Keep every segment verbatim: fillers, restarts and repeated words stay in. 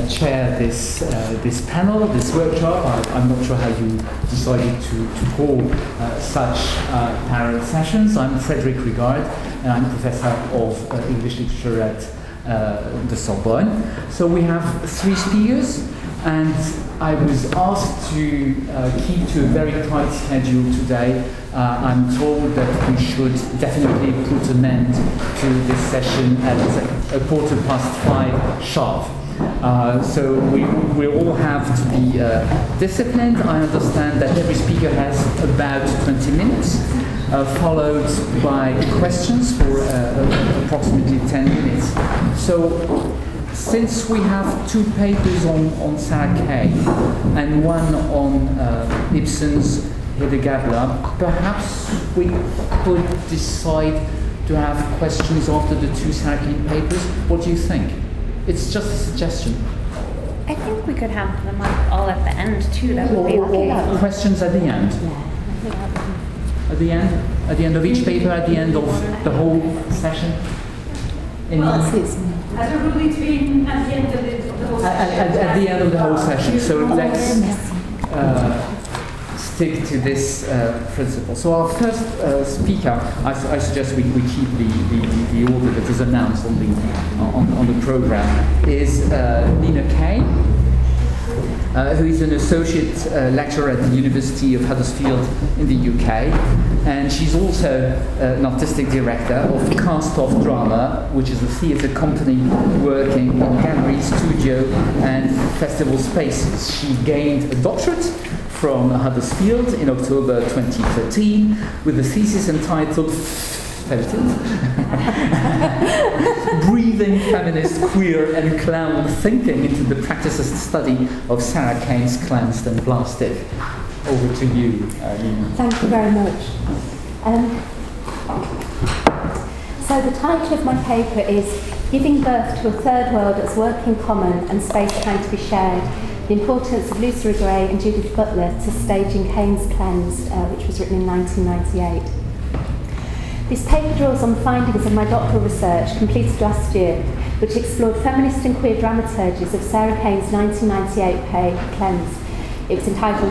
uh, chair this uh, this panel, this workshop. I, I'm not sure how you decided to, to call uh, such uh, parallel sessions. I'm Frederic Rigard, and I'm Professor of uh, English Literature at uh, the Sorbonne. So we have three speakers, and I was asked to uh, keep to a very tight schedule today. Uh, I'm told that we should definitely put an end to this session at a quarter past five sharp. Uh, so we, we all have to be uh, disciplined. I understand that every speaker has about twenty minutes, uh, followed by questions for uh, approximately ten minutes. So since we have two papers on, on Sarah Kane and one on uh, Ibsen's Hedda Gabler, perhaps we could decide to have questions after the two Sarah Kane papers. What do you think? It's just a suggestion. I think we could have them all at the end too. That would be okay. Or questions at the end. At the end, at the end of each paper, at the end of the whole session. Any well, as a rule, it's been at the end of the, of the whole at, session. at, at the end of the whole session. So let's uh, stick to this uh, principle. So our first uh, speaker, I, I suggest we, we keep the, the, the order that is announced on the on, on the program, is uh, Nina Kay, uh, who is an associate uh, lecturer at the University of Huddersfield in the U K, and she's also uh, an artistic director of Cast Off Drama, which is a theatre company working in gallery, studio, and festival spaces. She gained a doctorate from Huddersfield in October twenty thirteen with a thesis entitled Breathing Feminist, Queer and Clown Thinking into the Practicist Study of Sarah Kane's Cleansed and Blasted. Over to you, uh, Nina. Thank you very much. Um, so the title of my paper is Giving Birth to a Third World as Work in Common and Space Time to be Shared, the Importance of Lucy Gray and Judith Butler to Staging Kane's Cleansed, uh, which was written in nineteen ninety-eight. This paper draws on the findings of my doctoral research completed last year, which explored feminist and queer dramaturgies of Sarah Kane's nineteen ninety-eight play Cleansed. It was entitled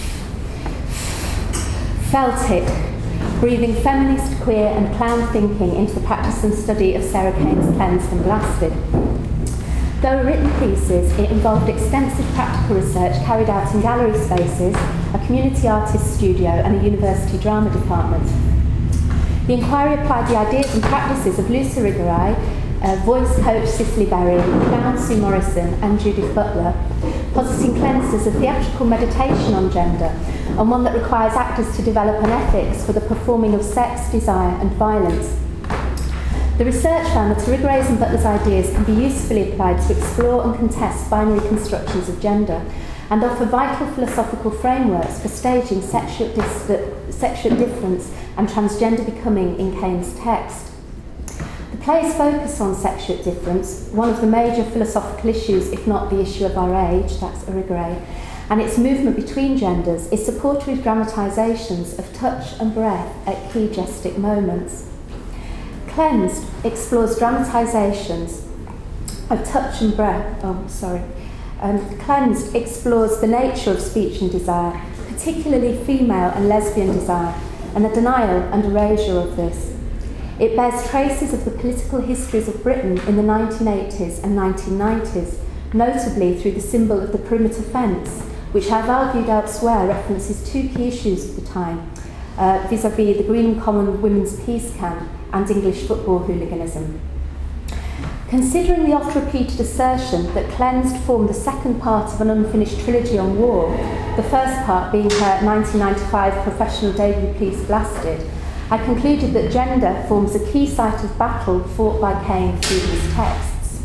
Felt It, Breathing Feminist, Queer and Clown Thinking into the Practice and Study of Sarah Kane's Cleansed and Blasted. Though a written thesis, it involved extensive practical research carried out in gallery spaces, a community artist studio and a university drama department. The inquiry applied the ideas and practices of Lucy Irigaray, uh, voice coach Cicely Berry, clown Sue Morrison and Judith Butler, positing Cleansed as a theatrical meditation on gender, and one that requires actors to develop an ethics for the performing of sex, desire and violence. The research found that Irigaray's and Butler's ideas can be usefully applied to explore and contest binary constructions of gender and offer vital philosophical frameworks for staging sexual, dis- sexual difference and transgender becoming in Kane's text. The play's focus on sexual difference, one of the major philosophical issues, if not the issue of our age, that's Irigaray, and its movement between genders, is supported with dramatisations of touch and breath at key gestic moments. Cleansed explores dramatisations of touch and breath. Oh, sorry. Um, Cleansed explores the nature of speech and desire, particularly female and lesbian desire, and the denial and erasure of this. It bears traces of the political histories of Britain in the nineteen eighties and nineteen nineties, notably through the symbol of the perimeter fence, which I've argued elsewhere references two key issues of the time, uh, vis-à-vis the Greenham Common Women's Peace Camp and English football hooliganism. Considering the oft-repeated assertion that Cleansed formed the second part of an unfinished trilogy on war, the first part being her nineteen ninety-five professional debut piece Blasted, I concluded that gender forms a key site of battle fought by Kane through these texts.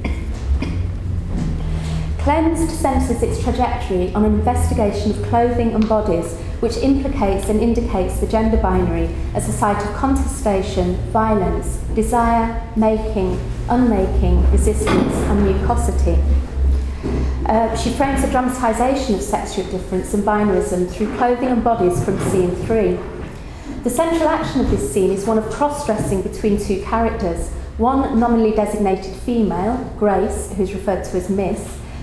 Cleansed centres its trajectory on an investigation of clothing and bodies, which implicates and indicates the gender binary as a site of contestation, violence, desire, making, unmaking, resistance, and mucosity. Uh, she frames a dramatisation of sexual difference and binarism through clothing and bodies from scene three. The central action of this scene is one of cross-dressing between two characters, one nominally designated female, Grace, who's referred to as Miss,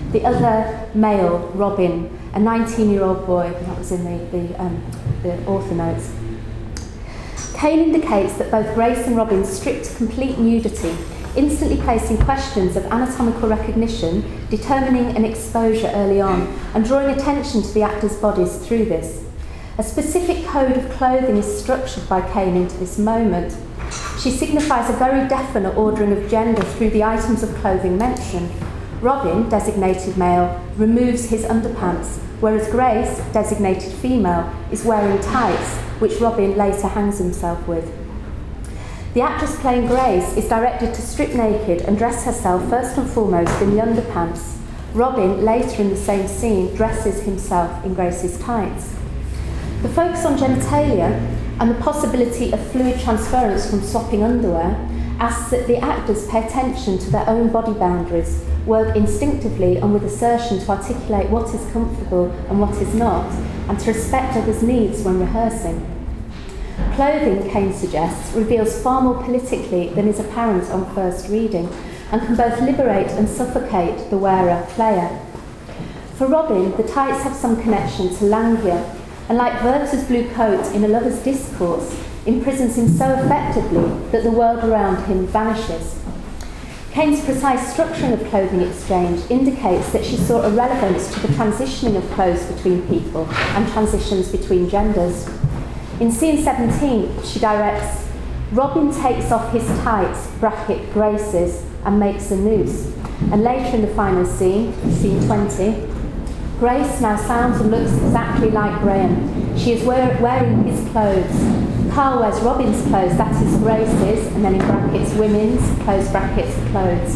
The other male, Robin, a nineteen-year-old boy, that was in the, the, um, the author notes. Kane indicates that both Grace and Robin stripped to complete nudity, instantly placing questions of anatomical recognition, determining an exposure early on, and drawing attention to the actors' bodies through this. A specific code of clothing is structured by Kane into this moment. She signifies a very definite ordering of gender through the items of clothing mentioned. Robin, designated male, removes his underpants, whereas Grace, designated female, is wearing tights, which Robin later hangs himself with. The actress playing Grace is directed to strip naked and dress herself first and foremost in the underpants. Robin, later in the same scene, dresses himself in Grace's tights. The focus on genitalia and the possibility of fluid transference from swapping underwear asks that the actors pay attention to their own body boundaries, work instinctively and with assertion to articulate what is comfortable and what is not, and to respect others' needs when rehearsing. Clothing, Kane suggests, reveals far more politically than is apparent on first reading, and can both liberate and suffocate the wearer, player. For Robin, the tights have some connection to languor, and like Werther's blue coat in A Lover's Discourse, imprisons him so effectively that the world around him vanishes. Kane's precise structuring of clothing exchange indicates that she saw a relevance to the transitioning of clothes between people and transitions between genders. In scene seventeen, she directs, Robin takes off his tights, bracket Grace's, and makes a noose. And later in the final scene, scene twenty, Grace now sounds and looks exactly like Graham. She is wear wearing his clothes. Carl wears Robin's clothes, that is Grace's, and then in brackets women's, close brackets clothes.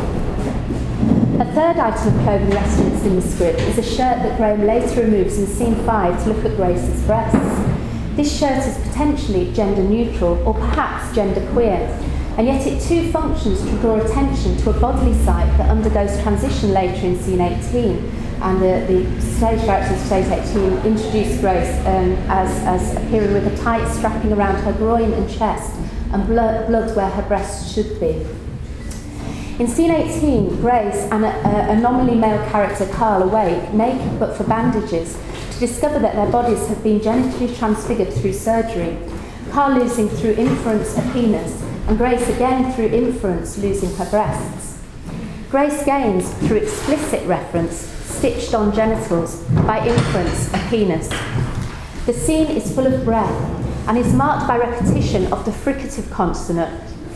A third item of clothing referenced in the script is a shirt that Graham later removes in scene five to look at Grace's breasts. This shirt is potentially gender neutral or perhaps gender queer, and yet it too functions to draw attention to a bodily site that undergoes transition later in scene eighteen. And the, the stage directors of stage eighteen introduce Grace um, as, as appearing with a tight strapping around her groin and chest and blood, blood where her breasts should be. In scene eighteen, Grace and a, a nominally male character, Carl, awake, naked but for bandages, to discover that their bodies have been genitally transfigured through surgery. Carl losing through inference a penis, and Grace again through inference losing her breasts. Grace gains, through explicit reference, stitched on genitals, by inference, a penis. The scene is full of breath and is marked by repetition of the fricative consonant.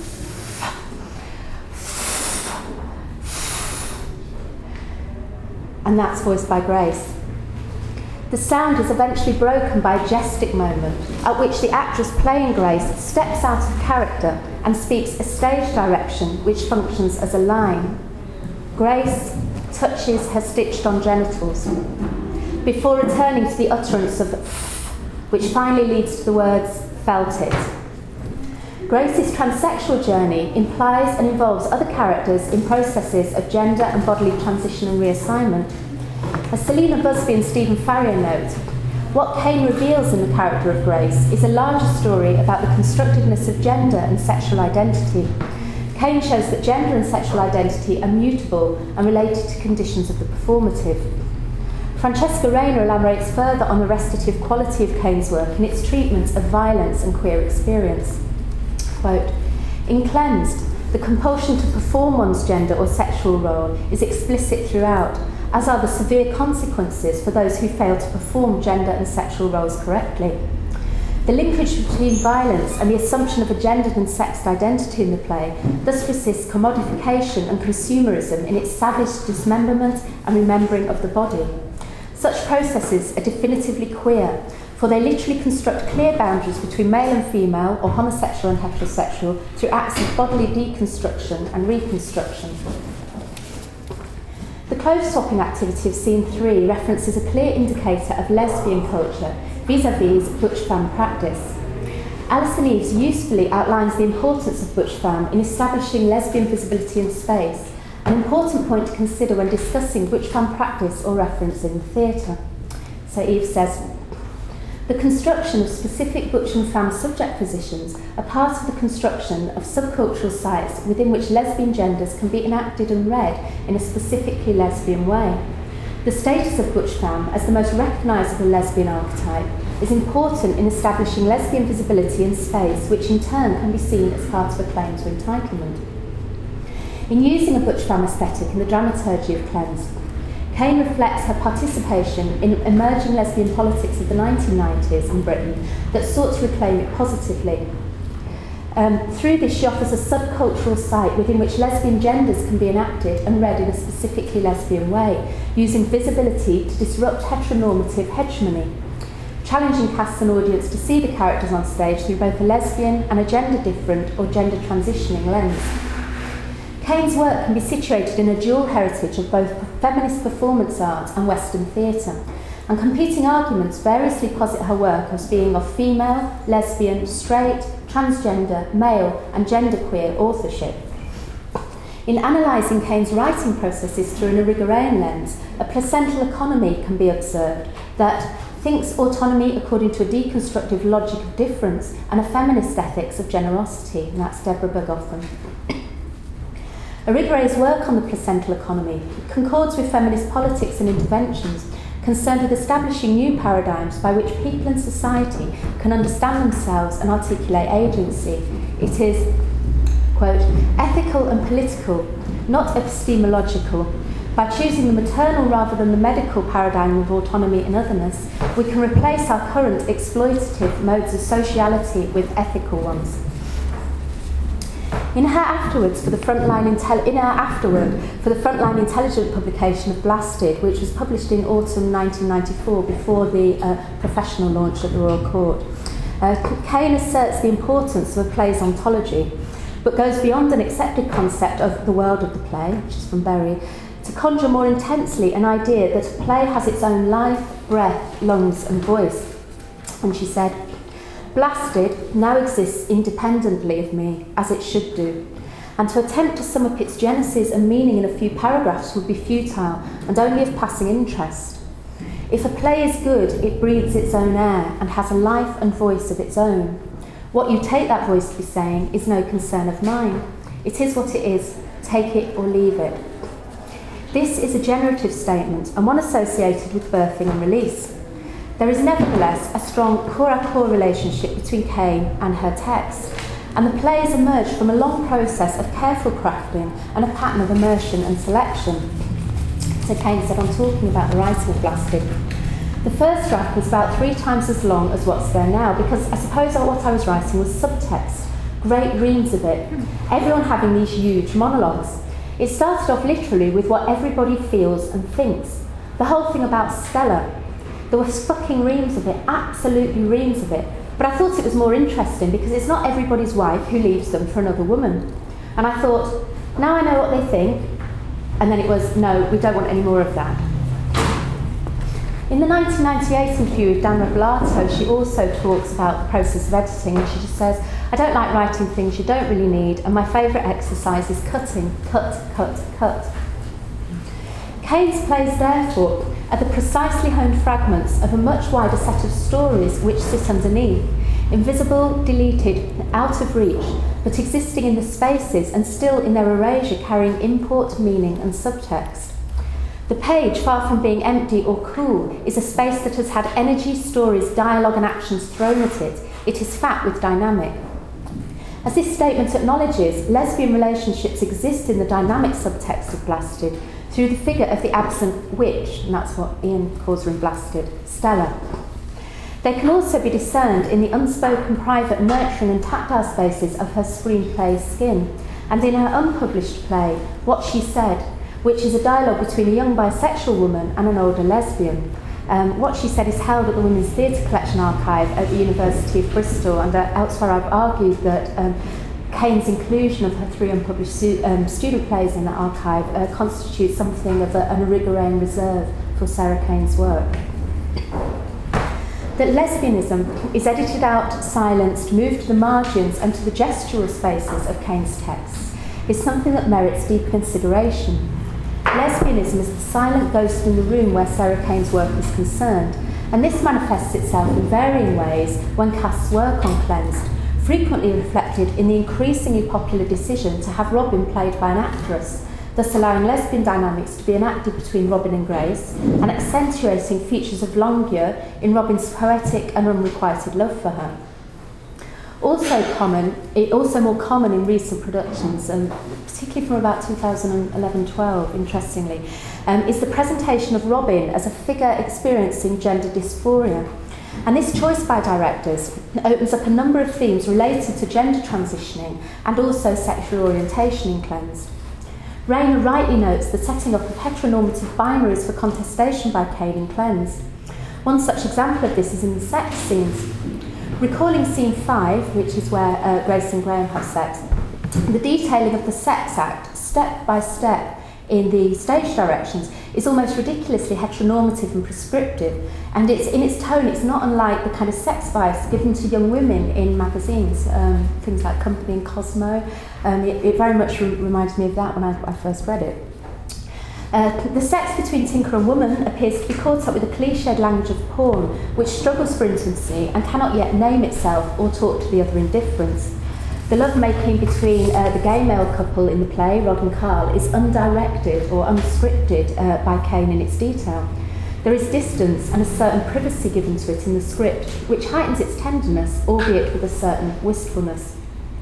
And that's voiced by Grace. The sound is eventually broken by a gestic moment, at which the actress playing Grace steps out of character and speaks a stage direction which functions as a line. Grace touches her stitched-on genitals, before returning to the utterance of which finally leads to the words, felt it. Grace's transsexual journey implies and involves other characters in processes of gender and bodily transition and reassignment. As Selina Busby and Stephen Farrier note, what Kane reveals in the character of Grace is a larger story about the constructiveness of gender and sexual identity. Kane shows that gender and sexual identity are mutable and related to conditions of the performative. Francesca Rayner elaborates further on the restorative quality of Kane's work in its treatment of violence and queer experience. Quote, in Cleansed, the compulsion to perform one's gender or sexual role is explicit throughout, as are the severe consequences for those who fail to perform gender and sexual roles correctly. The linkage between violence and the assumption of a gendered and sexed identity in the play thus resists commodification and consumerism in its savage dismemberment and remembering of the body. Such processes are definitively queer, for they literally construct clear boundaries between male and female, or homosexual and heterosexual, through acts of bodily deconstruction and reconstruction. The clothes swapping activity of scene three references a clear indicator of lesbian culture vis-à-vis butch femme practice. Alison Eves usefully outlines the importance of butch femme in establishing lesbian visibility in space, an important point to consider when discussing butch femme practice or reference in the theatre. So Eves says, The construction of specific butch and femme subject positions are part of the construction of subcultural sites within which lesbian genders can be enacted and read in a specifically lesbian way. The status of butch femme as the most recognisable lesbian archetype is important in establishing lesbian visibility in space, which in turn can be seen as part of a claim to entitlement. In using a butch femme aesthetic in the dramaturgy of Cleanse, Cain reflects her participation in emerging lesbian politics of the nineteen nineties in Britain that sought to reclaim it positively. Um, through this, she offers a subcultural site within which lesbian genders can be enacted and read in a specifically lesbian way, using visibility to disrupt heteronormative hegemony, challenging cast and audience to see the characters on stage through both a lesbian and a gender-different or gender-transitioning lens. Cain's work can be situated in a dual heritage of both feminist performance art and Western theatre, and competing arguments variously posit her work as being of female, lesbian, straight, transgender, male and genderqueer authorship. In analysing Cain's writing processes through an Irigaray lens, a placental economy can be observed that thinks autonomy according to a deconstructive logic of difference and a feminist ethics of generosity, and that's Deborah Bergoffen. Irigaray's work on the placental economy concords with feminist politics and interventions concerned with establishing new paradigms by which people and society can understand themselves and articulate agency. It is, quote, ethical and political, not epistemological. By choosing the maternal rather than the medical paradigm of autonomy and otherness, we can replace our current exploitative modes of sociality with ethical ones. In her afterwards for the frontline intel- in her afterward for the frontline intelligent publication of Blasted, which was published in autumn nineteen ninety-four before the uh, professional launch at the Royal Court, uh, Cain asserts the importance of a play's ontology, but goes beyond an accepted concept of the world of the play, which is from Berry, to conjure more intensely an idea that a play has its own life, breath, lungs and voice. And she said, Blasted now exists independently of me, as it should do, and to attempt to sum up its genesis and meaning in a few paragraphs would be futile and only of passing interest. If a play is good, it breathes its own air and has a life and voice of its own. What you take that voice to be saying is no concern of mine. It is what it is, take it or leave it. This is a generative statement and one associated with birthing and release. There is nevertheless a strong core-à-core relationship between Cain and her text, and the play has emerged from a long process of careful crafting and a pattern of immersion and selection. So Cain said, I'm talking about the writing of Blasted. The first draft was about three times as long as what's there now, because I suppose what I was writing was subtext, great reams of it, everyone having these huge monologues. It started off literally with what everybody feels and thinks. The whole thing about Stella. There were fucking reams of it, absolutely reams of it. But I thought it was more interesting because it's not everybody's wife who leaves them for another woman. And I thought, now I know what they think. And then it was, no, we don't want any more of that. In the nineteen ninety-eight interview with Dan Revellato, she also talks about the process of editing, and she just says, I don't like writing things you don't really need, and my favourite exercise is cutting, cut, cut, cut. Cain's plays, therefore, are the precisely honed fragments of a much wider set of stories which sit underneath, invisible, deleted, out of reach, but existing in the spaces and still in their erasure carrying import, meaning and subtext. The page, far from being empty or cool, is a space that has had energy, stories, dialogue and actions thrown at it. It is fat with dynamic. As this statement acknowledges, lesbian relationships exist in the dynamic subtext of Blasted through the figure of the absent witch, and that's what Ian calls her in Blasted, Stella. They can also be discerned in the unspoken, private, nurturing and tactile spaces of her screenplay Skin, and in her unpublished play, What She Said, which is a dialogue between a young bisexual woman and an older lesbian. Um, What She Said is held at the Women's Theatre Collection Archive at the University of Bristol, and uh, elsewhere I've argued that um, Cain's inclusion of her three unpublished su- um, student plays in the archive uh, constitutes something of a, an Irigaray reserve for Sarah Cain's work. That lesbianism is edited out, silenced, moved to the margins and to the gestural spaces of Cain's texts is something that merits deep consideration. Lesbianism is the silent ghost in the room where Sarah Cain's work is concerned, and this manifests itself in varying ways when casts work on Cleansed, frequently reflected in the increasingly popular decision to have Robin played by an actress, thus allowing lesbian dynamics to be enacted between Robin and Grace, and accentuating features of languor in Robin's poetic and unrequited love for her. Also common, it also more common in recent productions, and particularly from about two thousand eleven twelve, interestingly, um, is the presentation of Robin as a figure experiencing gender dysphoria. And this choice by directors opens up a number of themes related to gender transitioning and also sexual orientation in Cleansed. Rayner rightly notes the setting up of heteronormative binaries for contestation by Cain in Cleansed. One such example of this is in the sex scenes. Recalling scene five, which is where uh, Grace and Graham have sex, the detailing of the sex act, step by step, in the stage directions is almost ridiculously heteronormative and prescriptive, and it's in its tone it's not unlike the kind of sex advice given to young women in magazines, um, things like Company and Cosmo. Um, it, it very much re- reminds me of that when I, I first read it. Uh, the sex between Tinker and Woman appears to be caught up with a cliched language of porn, which struggles for intimacy and cannot yet name itself or talk to the other in difference. The lovemaking between uh, the gay male couple in the play, Rod and Carl, is undirected or unscripted uh, by Cain in its detail. There is distance and a certain privacy given to it in the script, which heightens its tenderness, albeit with a certain wistfulness.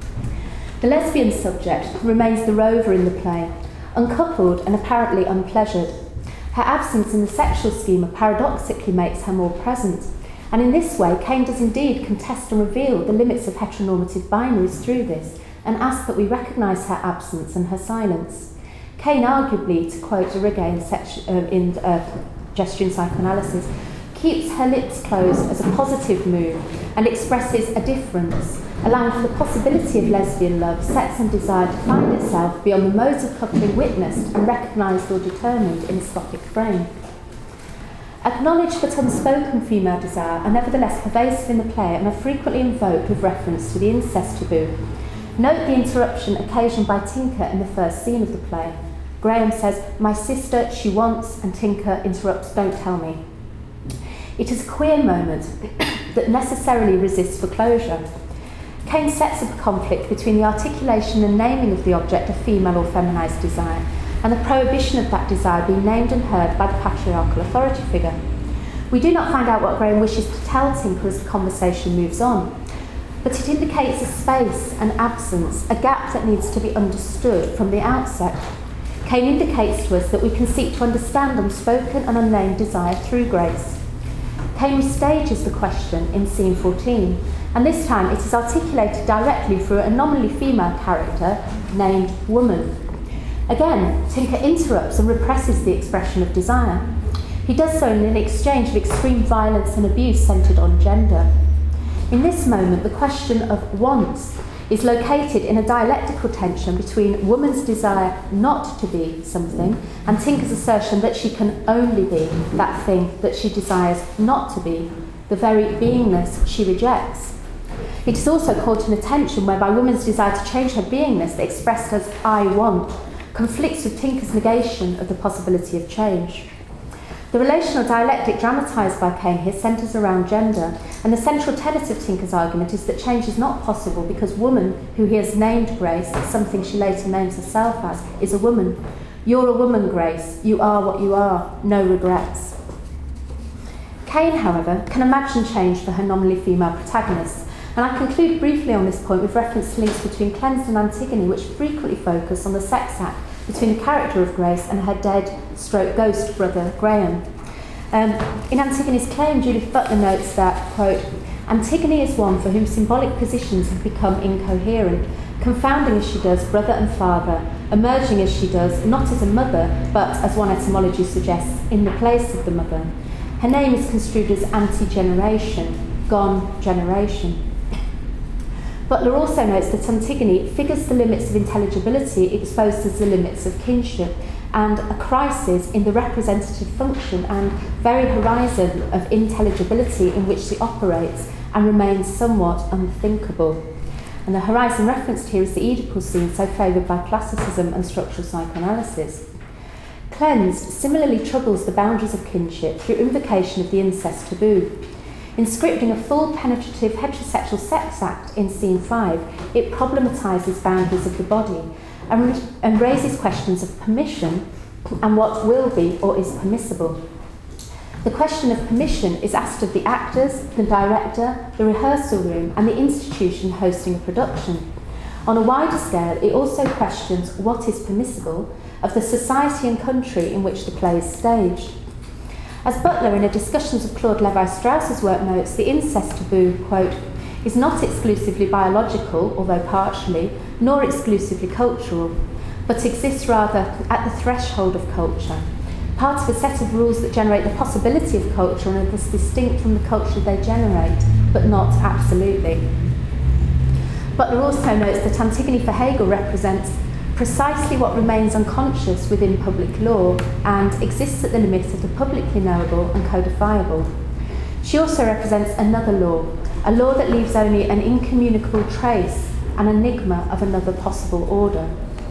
The lesbian subject remains the rover in the play, uncoupled and apparently unpleasured. Her absence in the sexual schema paradoxically makes her more present. And in this way, Cain does indeed contest and reveal the limits of heteronormative binaries through this, and asks that we recognise her absence and her silence. Cain arguably, to quote Arrighi in, sex, uh, in uh, Gesturing Psychoanalysis, keeps her lips closed as a positive mood and expresses a difference, allowing for the possibility of lesbian love, sex and desire to find itself beyond the modes of coupling witnessed and recognised or determined in a Scopic frame. Acknowledged but unspoken female desire are nevertheless pervasive in the play and are frequently invoked with reference to the incest taboo. Note the interruption occasioned by Tinker in the first scene of the play. Graham says, "My sister, she wants," and Tinker interrupts, "Don't tell me." It is a queer moment that necessarily resists foreclosure. Cain sets up a conflict between the articulation and naming of the object of female or feminised desire, and the prohibition of that desire being named and heard by the patriarchal authority figure. We do not find out what Graham wishes to tell Tinker as the conversation moves on, but it indicates a space, an absence, a gap that needs to be understood from the outset. Cain indicates to us that we can seek to understand unspoken and unnamed desire through Grace. Cain restages the question in scene fourteen, and this time it is articulated directly through a nominally female character named Woman. Again, Tinker interrupts and represses the expression of desire. He does so in an exchange of extreme violence and abuse centred on gender. In this moment, the question of wants is located in a dialectical tension between woman's desire not to be something and Tinker's assertion that she can only be that thing that she desires not to be, the very beingness she rejects. It is also caught in a tension whereby woman's desire to change her beingness, expressed as "I want," conflicts with Tinker's negation of the possibility of change. The relational dialectic dramatised by Cain here centres around gender, and the central tenet of Tinker's argument is that change is not possible because woman, who he has named Grace, something she later names herself as, is a woman. You're a woman, Grace. You are what you are. No regrets. Cain, however, can imagine change for her nominally female protagonists, and I conclude briefly on this point with reference to links between Cleansed and Antigone, which frequently focus on the sex act between the character of Grace and her dead stroke ghost brother Graham. Um, in Antigone's claim, Judith Butler notes that, quote, "Antigone is one for whom symbolic positions have become incoherent, confounding as she does brother and father, emerging as she does not as a mother, but, as one etymology suggests, in the place of the mother. Her name is construed as anti-generation, gone generation." Butler also notes that Antigone figures the limits of intelligibility exposed as the limits of kinship, and a crisis in the representative function and very horizon of intelligibility in which she operates and remains somewhat unthinkable. And the horizon referenced here is the Oedipal scene, so favoured by classicism and structural psychoanalysis. Cleansed similarly troubles the boundaries of kinship through invocation of the incest taboo. In scripting a full penetrative heterosexual sex act in scene five, it problematises boundaries of the body and, and raises questions of permission and what will be or is permissible. The question of permission is asked of the actors, the director, the rehearsal room, and the institution hosting a production. On a wider scale, it also questions what is permissible of the society and country in which the play is staged. As Butler, in a Discussions of Claude Levi-Strauss's work, notes, the incest taboo, quote, is not exclusively biological, although partially, nor exclusively cultural, but exists rather at the threshold of culture, part of a set of rules that generate the possibility of culture and are thus distinct from the culture they generate, but not absolutely. Butler also notes that Antigone for Hegel represents precisely what remains unconscious within public law and exists at the limit of the publicly knowable and codifiable. She also represents another law, a law that leaves only an incommunicable trace, an enigma of another possible order.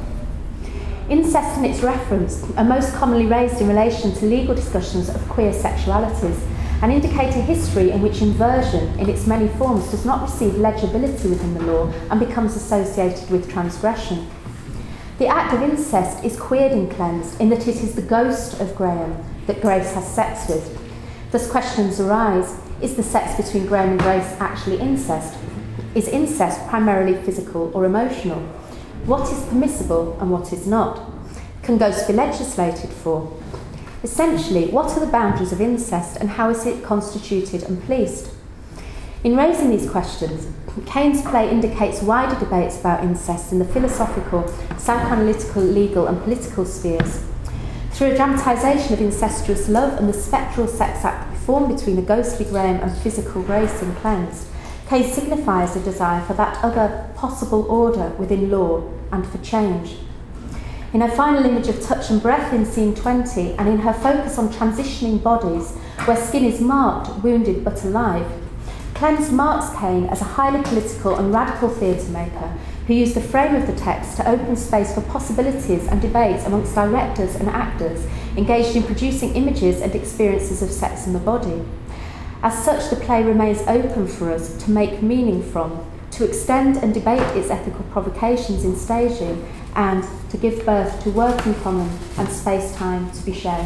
Incest and its reference are most commonly raised in relation to legal discussions of queer sexualities and indicate a history in which inversion in its many forms does not receive legibility within the law and becomes associated with transgression. The act of incest is queered in Cleansed in that it is the ghost of Graham that Grace has sex with. Thus questions arise, is the sex between Graham and Grace actually incest? Is incest primarily physical or emotional? What is permissible and what is not? Can ghosts be legislated for? Essentially, what are the boundaries of incest and how is it constituted and policed? In raising these questions, Kane's play indicates wider debates about incest in the philosophical, psychoanalytical, legal and political spheres. Through a dramatisation of incestuous love and the spectral sex act performed between a ghostly Graham and physical Grace in Cleansed, Kane signifies a desire for that other possible order within law and for change. In her final image of touch and breath in scene twenty, and in her focus on transitioning bodies, where skin is marked, wounded but alive, Cleansed marks Kane as a highly political and radical theatre maker who used the frame of the text to open space for possibilities and debates amongst directors and actors engaged in producing images and experiences of sex and the body. As such, the play remains open for us to make meaning from, to extend and debate its ethical provocations in staging, and to give birth to work in common and space-time to be shared.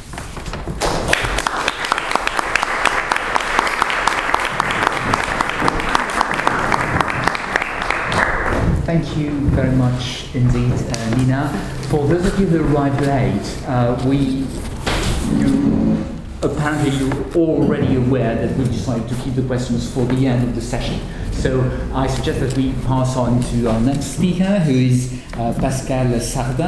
Thank you very much indeed, uh, Nina. For those of you who arrived late, uh, we, you, apparently you're already aware that we decided to keep the questions for the end of the session. So I suggest that we pass on to our next speaker, who is uh, Pascal Sardin.